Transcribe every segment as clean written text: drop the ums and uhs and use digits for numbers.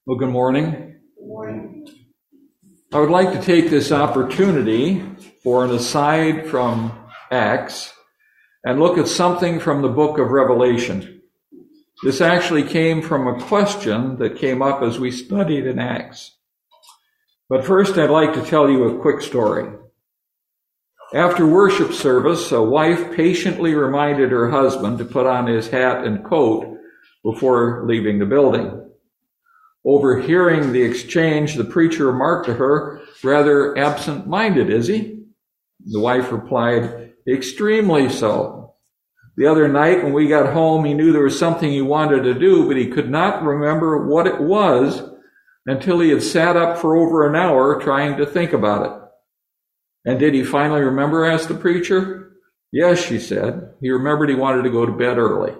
Well, good morning. I would like to take this opportunity for an aside from Acts and look at something from the book of Revelation. This actually came from a question that came up as we studied in Acts. But first, I'd like to tell you a quick story. After worship service, a wife patiently reminded her husband to put on his hat and coat before leaving the building. Overhearing the exchange, the preacher remarked to her, "Rather absent-minded, is he?" The wife replied, "Extremely so. The other night when we got home, he knew there was something he wanted to do, but he could not remember what it was until he had sat up for over an hour trying to think about it." "And did he finally remember?" asked the preacher. "Yes," she said. "He remembered he wanted to go to bed early."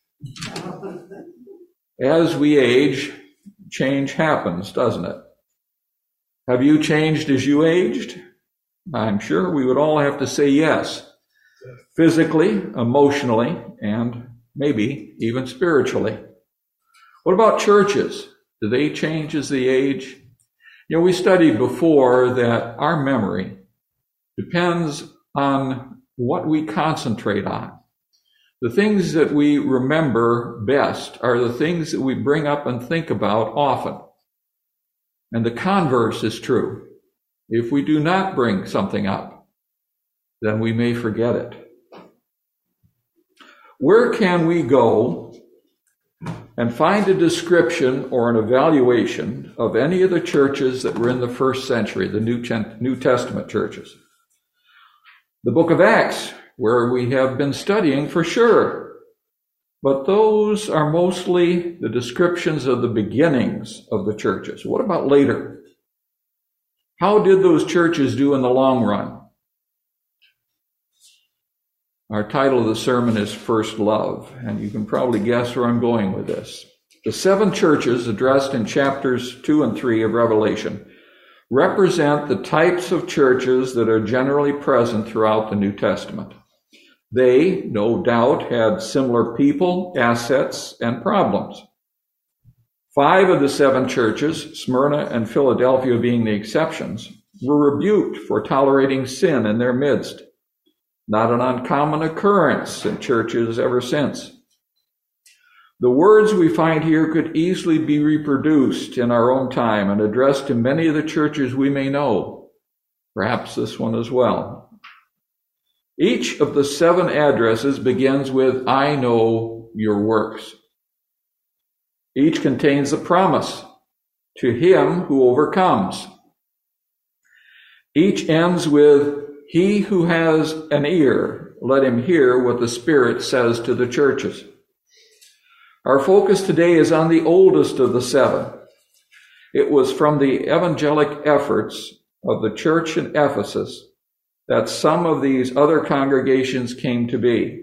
As we age, change happens, doesn't it? Have you changed as you aged? I'm sure we would all have to say yes. Physically, emotionally, and maybe even spiritually. What about churches? Do they change as they age? We studied before that our memory depends on what we concentrate on. The things that we remember best are the things that we bring up and think about often. And the converse is true. If we do not bring something up, then we may forget it. Where can we go and find a description or an evaluation of any of the churches that were in the first century, the New Testament churches? The book of Acts, where we have been studying for sure. But those are mostly the descriptions of the beginnings of the churches. What about later? How did those churches do in the long run? Our title of the sermon is First Love, and you can probably guess where I'm going with this. The 7 churches addressed in chapters 2 and 3 of Revelation represent the types of churches that are generally present throughout the New Testament. They, no doubt, had similar people, assets, and problems. 5 of the 7 churches, Smyrna and Philadelphia being the exceptions, were rebuked for tolerating sin in their midst. Not an uncommon occurrence in churches ever since. The words we find here could easily be reproduced in our own time and addressed to many of the churches we may know, perhaps this one as well. Each of the 7 addresses begins with, "I know your works." Each contains a promise to him who overcomes. Each ends with, "He who has an ear, let him hear what the Spirit says to the churches." Our focus today is on the oldest of the 7. It was from the evangelic efforts of the church in Ephesus that some of these other congregations came to be.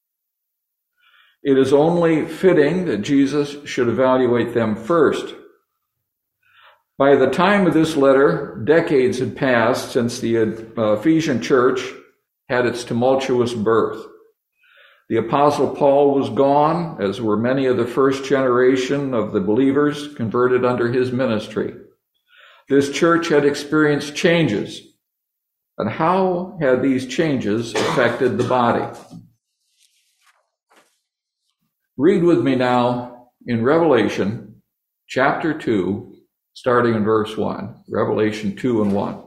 It is only fitting that Jesus should evaluate them first. By the time of this letter, decades had passed since the Ephesian church had its tumultuous birth. The Apostle Paul was gone, as were many of the first generation of the believers converted under his ministry. This church had experienced changes. And how had these changes affected the body? Read with me now in Revelation chapter 2, starting in verse 1. Revelation 2 and 1.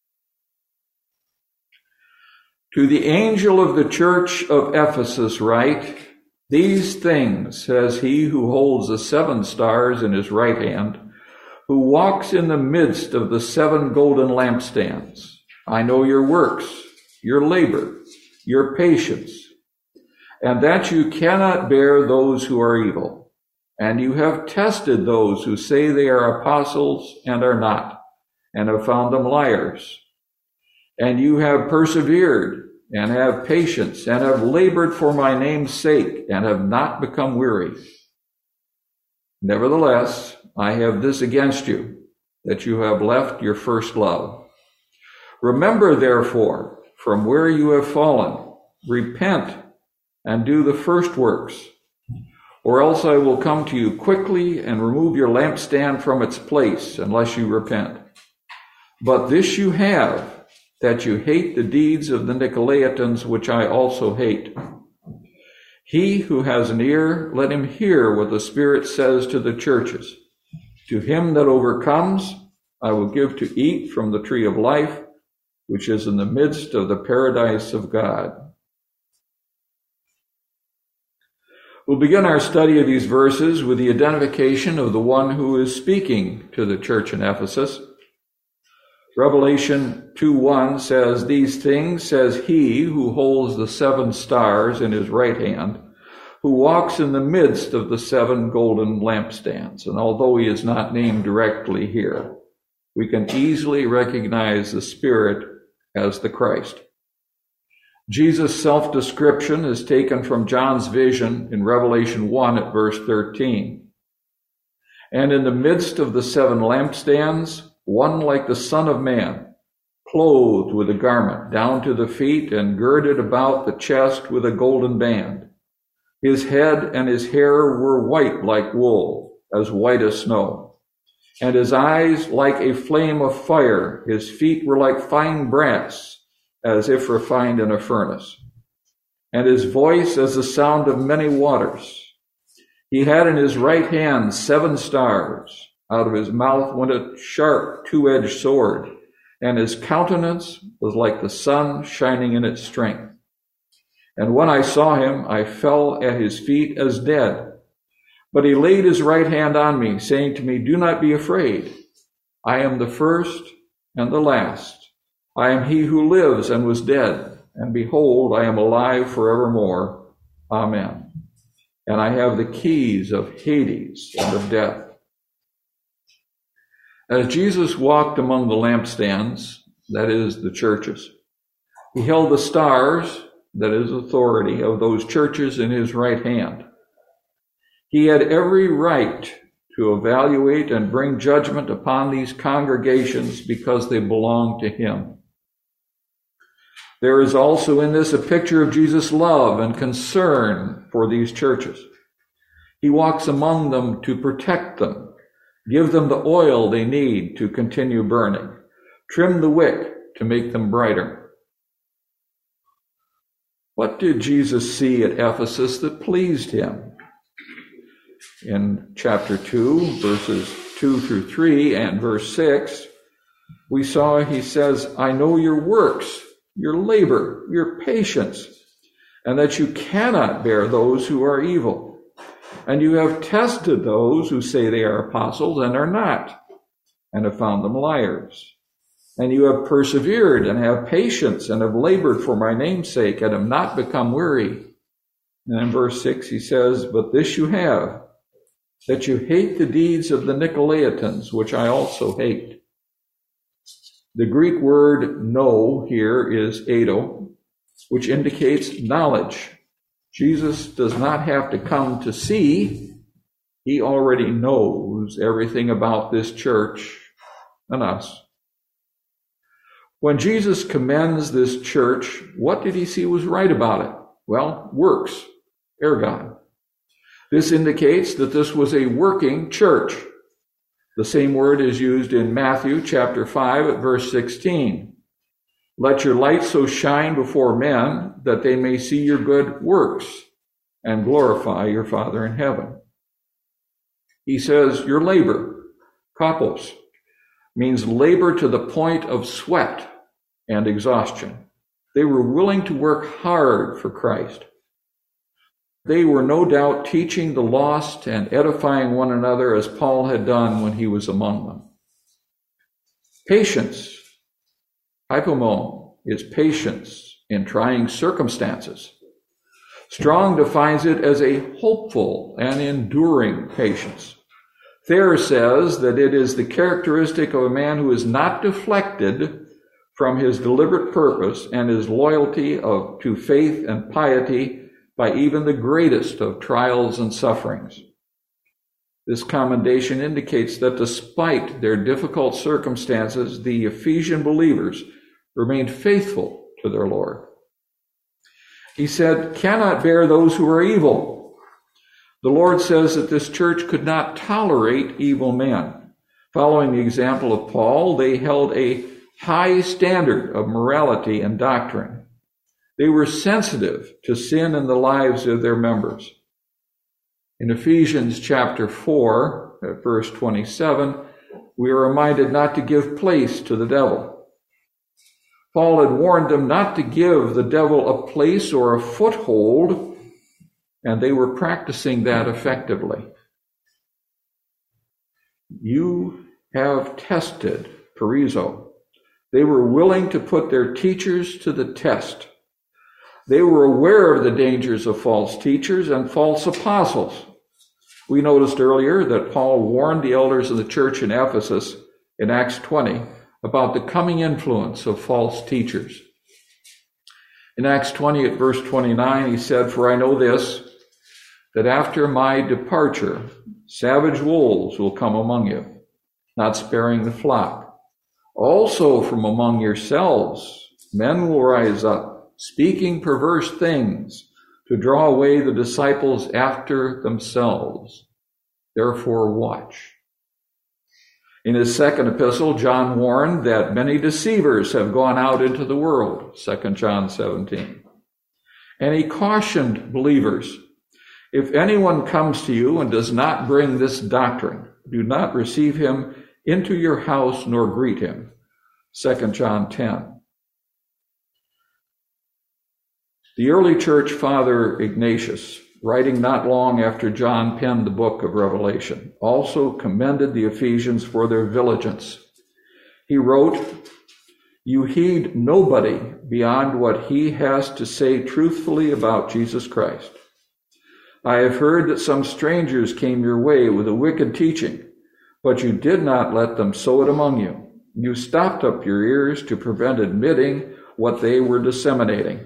"To the angel of the church of Ephesus write, These things says he who holds the 7 stars in his right hand, who walks in the midst of the 7 golden lampstands. I know your works, your labor, your patience, and that you cannot bear those who are evil. And you have tested those who say they are apostles and are not, and have found them liars. And you have persevered and have patience and have labored for my name's sake and have not become weary. Nevertheless, I have this against you, that you have left your first love. Remember, therefore, from where you have fallen, repent and do the first works. or else I will come to you quickly and remove your lampstand from its place, unless you repent. But this you have, that you hate the deeds of the Nicolaitans, which I also hate. He who has an ear, let him hear what the Spirit says to the churches. To him that overcomes, I will give to eat from the tree of life, which is in the midst of the paradise of God. We'll begin our study of these verses with the identification of the one who is speaking to the church in Ephesus. Revelation 2:1 says, "These things says he who holds the 7 stars in his right hand, who walks in the midst of the 7 golden lampstands." And although he is not named directly here, we can easily recognize the Spirit as the Christ. Jesus' self-description is taken from John's vision in Revelation 1 at verse 13. "And in the midst of the 7 lampstands, one like the Son of Man, clothed with a garment down to the feet and girded about the chest with a golden band. His head and his hair were white like wool, as white as snow, and his eyes like a flame of fire. His feet were like fine brass, as if refined in a furnace, and his voice as the sound of many waters. He had in his right hand 7 stars. Out of his mouth went a sharp 2-edged sword, and his countenance was like the sun shining in its strength. And when I saw him, I fell at his feet as dead. But he laid his right hand on me, saying to me, 'Do not be afraid. I am the first and the last. I am he who lives and was dead, and behold, I am alive forevermore. Amen. And I have the keys of Hades and of death.'" As Jesus walked among the lampstands, that is, the churches, he held the stars, that is, authority, of those churches in his right hand. He had every right to evaluate and bring judgment upon these congregations because they belonged to him. There is also in this a picture of Jesus' love and concern for these churches. He walks among them to protect them, give them the oil they need to continue burning, trim the wick to make them brighter. What did Jesus see at Ephesus that pleased him? In chapter 2, verses 2 through 3 and verse 6, we saw he says, "I know your works, your labor, your patience, and that you cannot bear those who are evil. And you have tested those who say they are apostles and are not, and have found them liars. And you have persevered and have patience and have labored for my name's sake and have not become weary." And in verse 6 he says, "But this you have, that you hate the deeds of the Nicolaitans, which I also hate." The Greek word know here is eido, which indicates knowledge. Jesus does not have to come to see. He already knows everything about this church and us. When Jesus commends this church, what did he see was right about it? Well, works, ergon. This indicates that this was a working church. The same word is used in Matthew chapter 5 at verse 16. "Let your light so shine before men that they may see your good works and glorify your Father in heaven." He says your labor, kapos, means labor to the point of sweat and exhaustion. They were willing to work hard for Christ. They were no doubt teaching the lost and edifying one another as Paul had done when he was among them. Patience, hypomone, is patience in trying circumstances. Strong defines it as a hopeful and enduring patience. Thayer says that it is the characteristic of a man who is not deflected from his deliberate purpose and his loyalty to faith and piety by even the greatest of trials and sufferings. This commendation indicates that despite their difficult circumstances, the Ephesian believers remained faithful to their Lord. He said, "Cannot bear those who are evil." The Lord says that this church could not tolerate evil men. Following the example of Paul, they held a high standard of morality and doctrine. They were sensitive to sin in the lives of their members. In Ephesians chapter 4, at verse 27, we are reminded not to give place to the devil. Paul had warned them not to give the devil a place or a foothold, and they were practicing that effectively. You have tested, Perizo. They were willing to put their teachers to the test. They were aware of the dangers of false teachers and false apostles. We noticed earlier that Paul warned the elders of the church in Ephesus in Acts 20 about the coming influence of false teachers. In Acts 20 at verse 29, he said, "For I know this, that after my departure, savage wolves will come among you, not sparing the flock. Also from among yourselves, men will rise up, speaking perverse things, to draw away the disciples after themselves. Therefore watch." In his second epistle, John warned that many deceivers have gone out into the world, 2 John 17. And he cautioned believers, "If anyone comes to you and does not bring this doctrine, do not receive him into your house nor greet him." 2 John 10. The early church father Ignatius, writing not long after John penned the book of Revelation, also commended the Ephesians for their diligence. He wrote, "You heed nobody beyond what he has to say truthfully about Jesus Christ. I have heard that some strangers came your way with a wicked teaching, but you did not let them sow it among you. You stopped up your ears to prevent admitting what they were disseminating."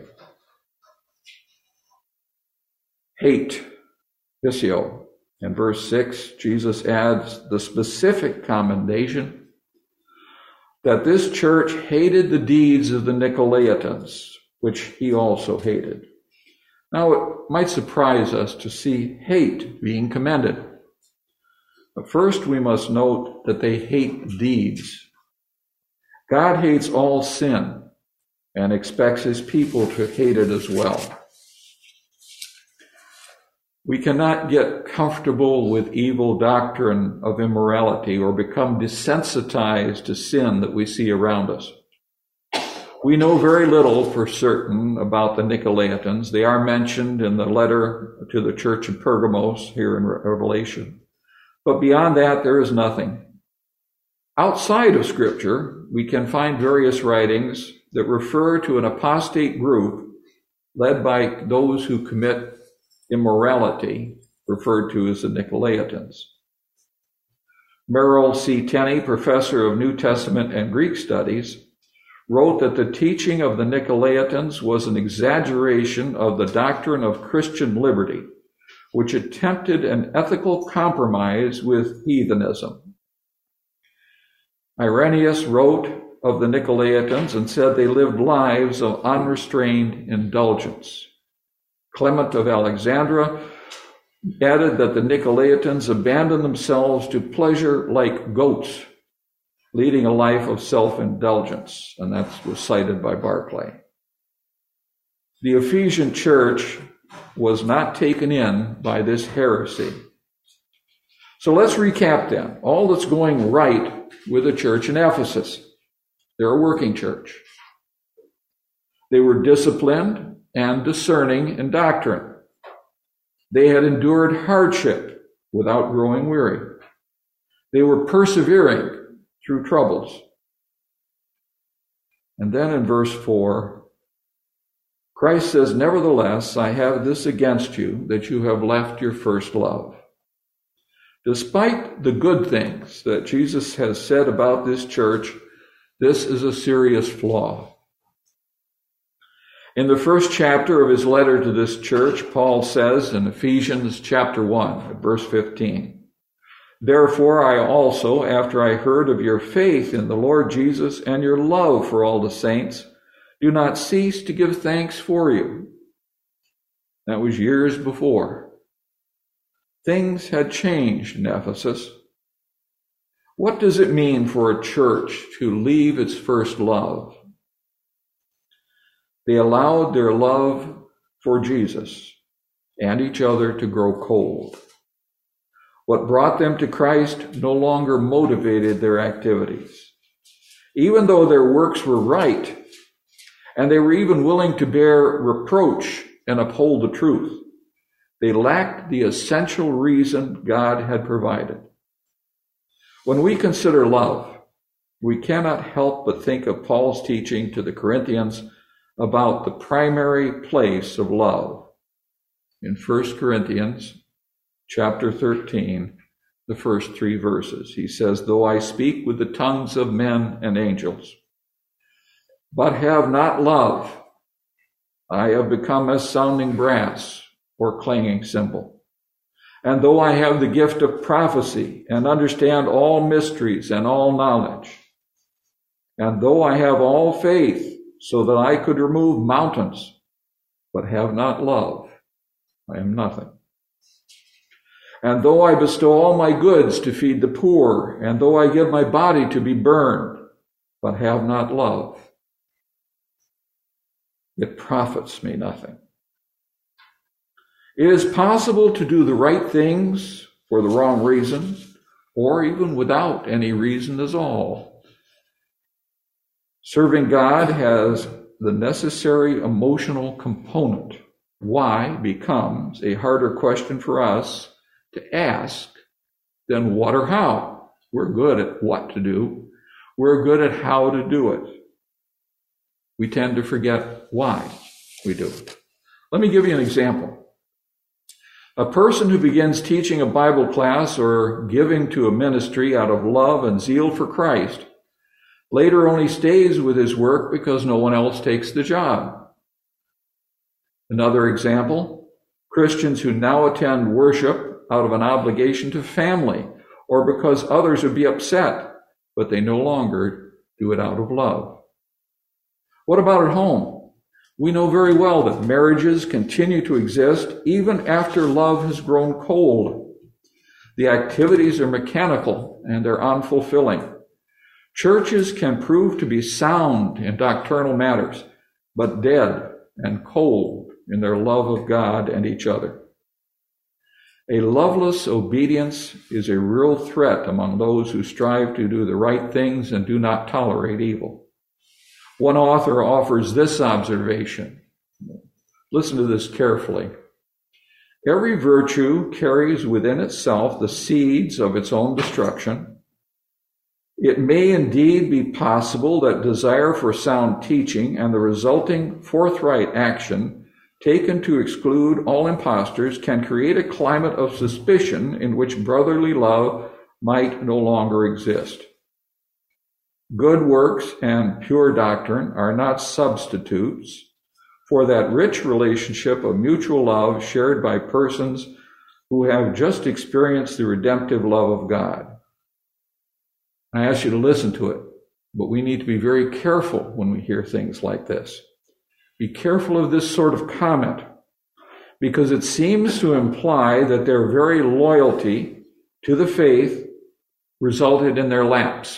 Hate, Visio. In verse 6, Jesus adds the specific commendation that this church hated the deeds of the Nicolaitans, which he also hated. Now, it might surprise us to see hate being commended. But first, we must note that they hate deeds. God hates all sin and expects his people to hate it as well. We cannot get comfortable with evil doctrine of immorality or become desensitized to sin that we see around us. We know very little for certain about the Nicolaitans. They are mentioned in the letter to the church in Pergamos here in Revelation. But beyond that, there is nothing. Outside of Scripture, we can find various writings that refer to an apostate group led by those who commit immorality, referred to as the Nicolaitans. Merrill C. Tenney, professor of New Testament and Greek studies, wrote that the teaching of the Nicolaitans was an exaggeration of the doctrine of Christian liberty, which attempted an ethical compromise with heathenism. Irenaeus wrote of the Nicolaitans and said they lived lives of unrestrained indulgence. Clement of Alexandria added that the Nicolaitans abandoned themselves to pleasure like goats, leading a life of self-indulgence, and that was cited by Barclay. The Ephesian church was not taken in by this heresy. So let's recap then all that's going right with the church in Ephesus. They're a working church. They were disciplined and discerning in doctrine. They had endured hardship without growing weary. They were persevering through troubles. And then in verse 4, Christ says, "Nevertheless, I have this against you, that you have left your first love." Despite the good things that Jesus has said about this church, this is a serious flaw. In the first chapter of his letter to this church, Paul says in Ephesians chapter 1, verse 15, "Therefore I also, after I heard of your faith in the Lord Jesus and your love for all the saints, do not cease to give thanks for you." That was years before. Things had changed in Ephesus. What does it mean for a church to leave its first love? They allowed their love for Jesus and each other to grow cold. What brought them to Christ no longer motivated their activities. Even though their works were right, and they were even willing to bear reproach and uphold the truth, they lacked the essential reason God had provided. When we consider love, we cannot help but think of Paul's teaching to the Corinthians about the primary place of love. In 1 Corinthians chapter 13, the first 3 verses, he says, "Though I speak with the tongues of men and angels, but have not love, I have become as sounding brass or clanging cymbal. And though I have the gift of prophecy and understand all mysteries and all knowledge, and though I have all faith so that I could remove mountains, but have not love, I am nothing. And though I bestow all my goods to feed the poor, and though I give my body to be burned, but have not love, it profits me nothing." It is possible to do the right things for the wrong reasons, or even without any reason at all. Serving God has the necessary emotional component. Why becomes a harder question for us to ask than what or how. We're good at what to do. We're good at how to do it. We tend to forget why we do it. Let me give you an example. A person who begins teaching a Bible class or giving to a ministry out of love and zeal for Christ later only stays with his work because no one else takes the job. Another example, Christians who now attend worship out of an obligation to family or because others would be upset, but they no longer do it out of love. What about at home? We know very well that marriages continue to exist even after love has grown cold. The activities are mechanical and they're unfulfilling. Churches can prove to be sound in doctrinal matters, but dead and cold in their love of God and each other. A loveless obedience is a real threat among those who strive to do the right things and do not tolerate evil. One author offers this observation. Listen to this carefully. Every virtue carries within itself the seeds of its own destruction. It may indeed be possible that desire for sound teaching and the resulting forthright action taken to exclude all impostors can create a climate of suspicion in which brotherly love might no longer exist. Good works and pure doctrine are not substitutes for that rich relationship of mutual love shared by persons who have just experienced the redemptive love of God. I ask you to listen to it, but we need to be very careful when we hear things like this. Be careful of this sort of comment, because it seems to imply that their very loyalty to the faith resulted in their lapse.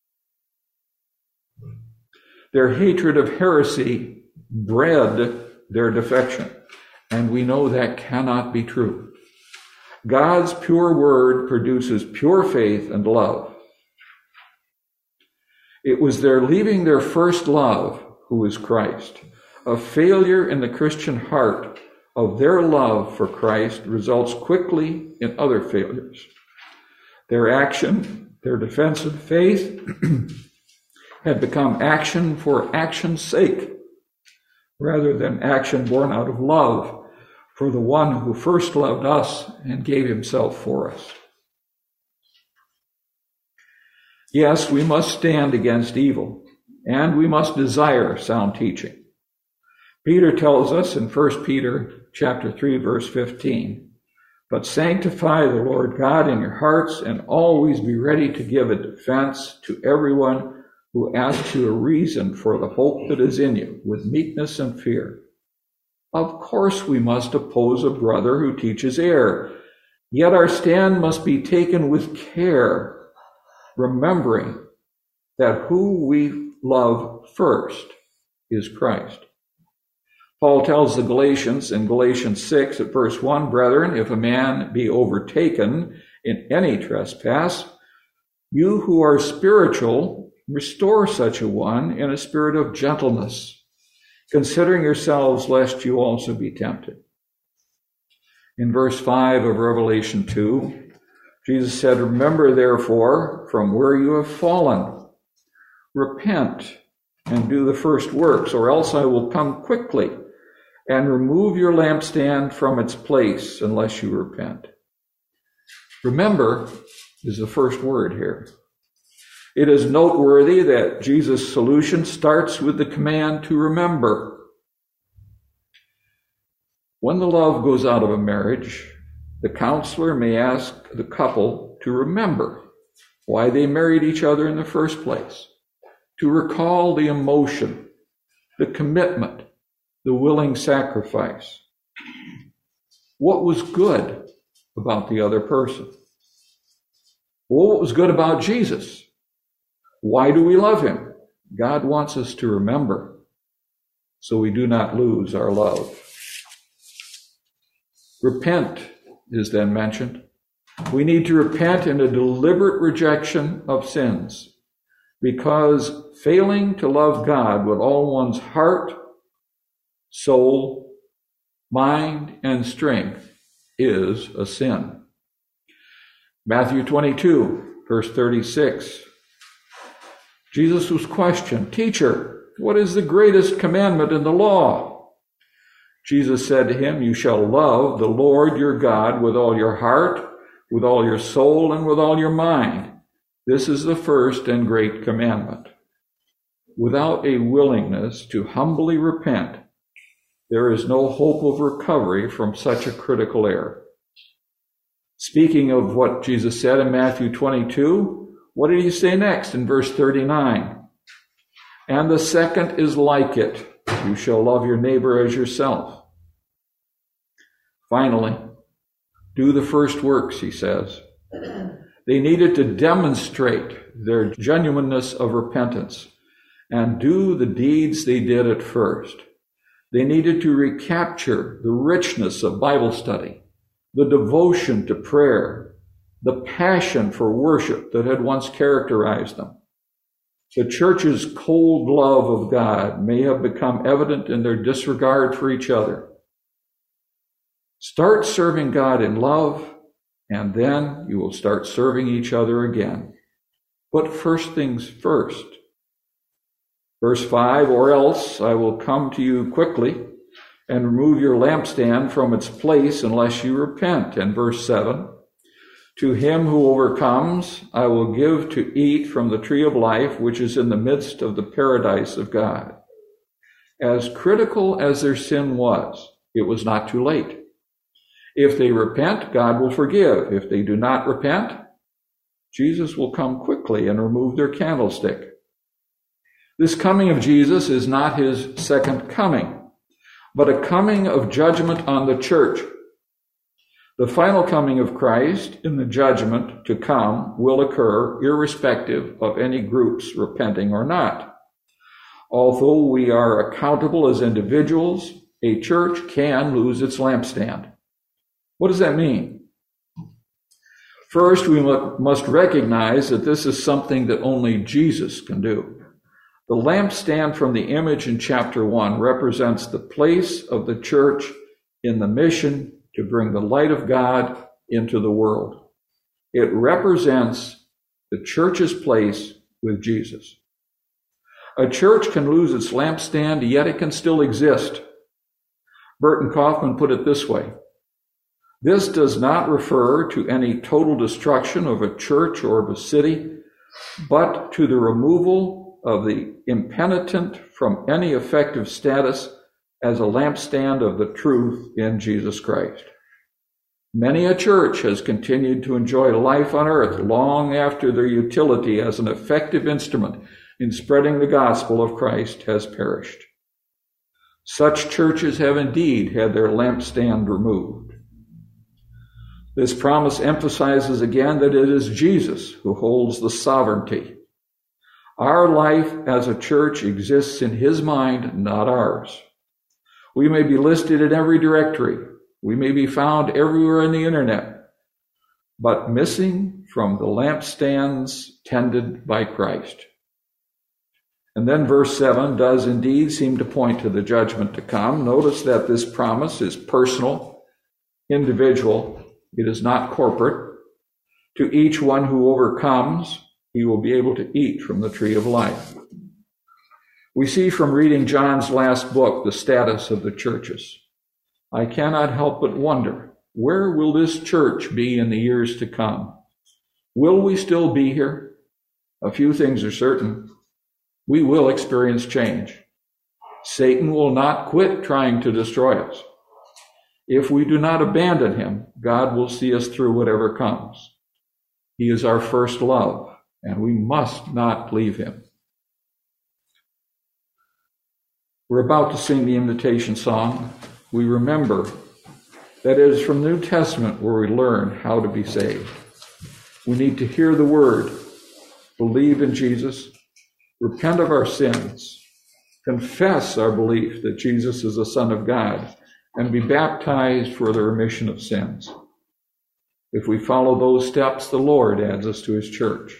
Their hatred of heresy bred their defection, and we know that cannot be true. God's pure word produces pure faith and love. It was their leaving their first love, who is Christ. A failure in the Christian heart of their love for Christ results quickly in other failures. Their action, their defensive faith, had become action for action's sake, rather than action born out of love for the one who first loved us and gave himself for us. Yes, we must stand against evil, and we must desire sound teaching. Peter tells us in 1 Peter chapter 3, verse 15, "But sanctify the Lord God in your hearts, and always be ready to give a defense to everyone who asks you a reason for the hope that is in you, with meekness and fear." Of course we must oppose a brother who teaches error, Yet our stand must be taken with care, remembering that who we love first is Christ. Paul tells the Galatians in Galatians 6 at verse 1, "Brethren, if a man be overtaken in any trespass, you who are spiritual, restore such a one in a spirit of gentleness, considering yourselves lest you also be tempted." In verse 5 of Revelation 2, Jesus said, "Remember therefore from where you have fallen. Repent and do the first works, or else I will come quickly and remove your lampstand from its place unless you repent." Remember is the first word here. It is noteworthy that Jesus' solution starts with the command to remember. When the love goes out of a marriage, the counselor may ask the couple to remember why they married each other in the first place, to recall the emotion, the commitment, the willing sacrifice. What was good about the other person? What was good about Jesus? Why do we love him? God wants us to remember so we do not lose our love. Repent is then mentioned. We need to repent in a deliberate rejection of sins, because failing to love God with all one's heart, soul, mind, and strength is a sin. Matthew 22, verse 36. Jesus was questioned, "Teacher, what is the greatest commandment in the law?" Jesus said to him, "You shall love the Lord your God with all your heart, with all your soul, and with all your mind. This is the first and great commandment." Without a willingness to humbly repent, there is no hope of recovery from such a critical error. Speaking of what Jesus said in Matthew 22, what did he say next in verse 39? "And the second is like it. You shall love your neighbor as yourself." Finally, do the first works, he says. They needed to demonstrate their genuineness of repentance and do the deeds they did at first. They needed to recapture the richness of Bible study, the devotion to prayer, the passion for worship that had once characterized them. The church's cold love of God may have become evident in their disregard for each other. Start serving God in love, and then you will start serving each other again. But first things first. Verse 5, "Or else I will come to you quickly and remove your lampstand from its place unless you repent." And verse 7, "To him who overcomes, I will give to eat from the tree of life, which is in the midst of the paradise of God." As critical as their sin was, it was not too late. If they repent, God will forgive. If they do not repent, Jesus will come quickly and remove their candlestick. This coming of Jesus is not his second coming, but a coming of judgment on the church. The final coming of Christ in the judgment to come will occur irrespective of any groups repenting or not. Although we are accountable as individuals, a church can lose its lampstand. What does that mean? First, we must recognize that this is something that only Jesus can do. The lampstand from the image in chapter 1 represents the place of the church in the mission to bring the light of God into the world. It represents the church's place with Jesus. A church can lose its lampstand, yet it can still exist. Burton Kaufman put it this way: "This does not refer to any total destruction of a church or of a city, but to the removal of the impenitent from any effective status as a lampstand of the truth in Jesus Christ." Many a church has continued to enjoy life on earth long after their utility as an effective instrument in spreading the gospel of Christ has perished. Such churches have indeed had their lampstand removed. This promise emphasizes again that it is Jesus who holds the sovereignty. Our life as a church exists in his mind, not ours. We may be listed in every directory. We may be found everywhere on the internet, but missing from the lampstands tended by Christ. And then verse 7 does indeed seem to point to the judgment to come. Notice that this promise is personal, individual. It is not corporate. To each one who overcomes, he will be able to eat from the tree of life. We see from reading John's last book the status of the churches. I cannot help but wonder, where will this church be in the years to come? Will we still be here? A few things are certain. We will experience change. Satan will not quit trying to destroy us. If we do not abandon him, God will see us through whatever comes. He is our first love, and we must not leave him. We're about to sing the invitation song. We remember that it is from the New Testament where we learn how to be saved. We need to hear the word, believe in Jesus, repent of our sins, confess our belief that Jesus is the Son of God, and be baptized for the remission of sins. If we follow those steps, the Lord adds us to his church.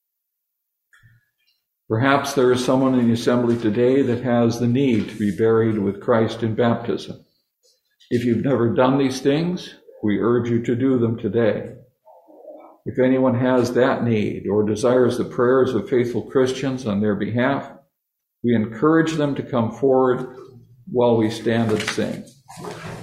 Perhaps there is someone in the assembly today that has the need to be buried with Christ in baptism. If you've never done these things, we urge you to do them today. If anyone has that need or desires the prayers of faithful Christians on their behalf, we encourage them to come forward while we stand and sing.